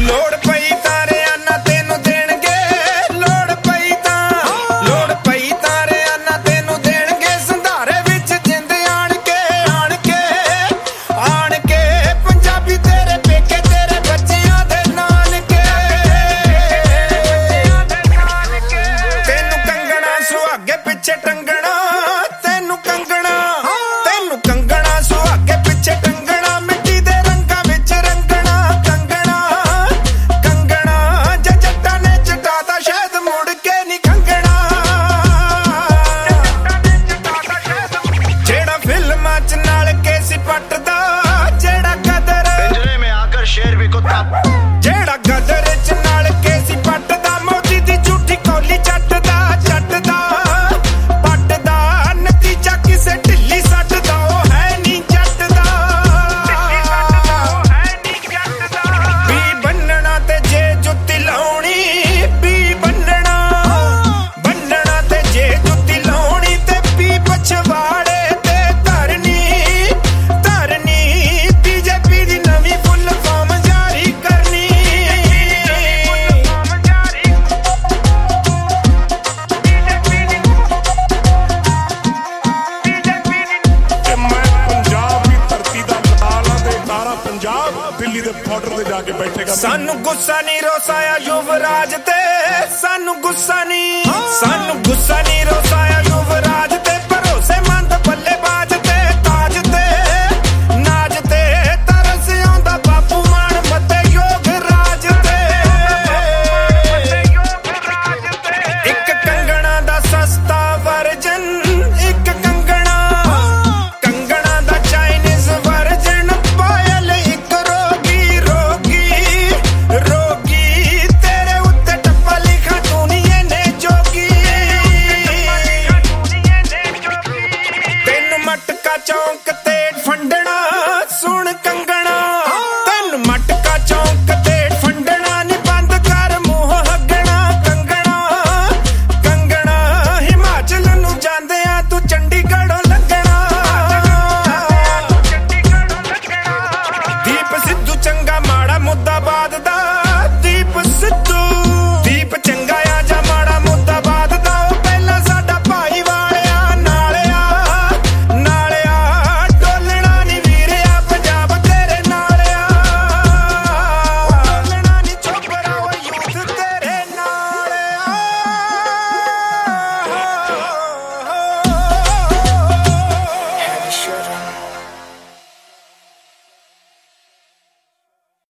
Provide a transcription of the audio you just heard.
ਲੋੜ ਪਈ ਤਾਰਿਆਂ ਨਾ ਤੈਨੂੰ ਦੇਣਗੇ, ਲੋੜ ਪਈ ਤਾਰਿਆਂ ਨਾ ਤੈਨੂੰ ਦੇਣਗੇ, ਸੰਧਾਰੇ ਵਿੱਚ ਜਿੰਦ ਆਣ ਕੇ ਪੰਜਾਬੀ ਤੇਰੇ ਪੇਕੇ ਤੇਰੇ ਬੱਚਿਆਂ ਦੇ ਨਾਨਕੇ। ਤੈਨੂੰ ਕੰਗਣਾ ਸੁਹਾਗੇ ਪਿੱਛੇ ਟੰਗਣਾ, ਤੈਨੂੰ ਕੰਗਣਾ ਸੁਹਾਗੇ ਪਿੱਛੇ ਟੰਗਣਾ, ਮਿੱਟੀ ਦੇ ਰੰਗਾਂ ਵਿੱਚ ਰੰਗਣਾ, ਕੰਗਣਾ ਜੇ ਜੱਟਾਂ ਨੇ ਚਟਾਤਾ ਸ਼ਾਇਦ ਮੁੜ ਕੇ ਨਹੀਂ ਖੰਗਣਾ। ਜਿਹੜਾ ਫਿਲਮਾਂ ਚ ਨਾਲ ਕੇ ਸੀ ਪੱਟਦਾ, ਜਿਹੜਾ ਗਦਰ ਪਿੰਜਰੇ ਮੇਂ ਆਕਰ ਸ਼ੇਰ ਵੀ ਕੁੱਤਾ, ਜਿਹੜਾ ਗਦਰ ਚ ਨਾਲ ਕੇ ਸੀ ਪੱਟਦਾ, ਮੋਦੀ ਦੀ ਝੂਠੀ ਕੌਲੀ ਚੱਟਦਾ ਪੱਟਦਾ, ਨਤੀਜਾ ਕਿਸੇ ਢਿੱਲੀ ਸੱਟ ਦਾ ਉਹ ਹੈ ਨਹੀਂ ਜੱਟ ਦਾ। ਵੀ ਬੰਨਣਾ ਤੇ ਜੇ ਜੁੱਤੀ ਲਾਉਣੀ, ਵੀ ਬੰਨਣਾ ਤੇ ਜੇ ਜੁੱਤੀ ਲਾਉਣੀ, ਤੇ ਵੀ ਪਛਵਾੜੇ ਤੇ ਧਰਨੀ ਬੀਜੇਪੀ ਦੀ ਨਵੀਂ ਫੁੱਲ ਫਾਰਮ ਜਾਰੀ ਕਰਨੀ। ਦਿੱਲੀ ਦੇ ਬਾਰਡਰ ਤੇ ਜਾ ਕੇ ਬੈਠੇਗਾ। ਸਾਨੂੰ ਗੁੱਸਾ ਨਹੀਂ ਰੋਸਾਇਆ ਯੁਵਰਾਜ ਤੇ, ਸਾਨੂੰ ਗੁੱਸਾ ਨਹੀਂ ਰੋਸਾਇਆ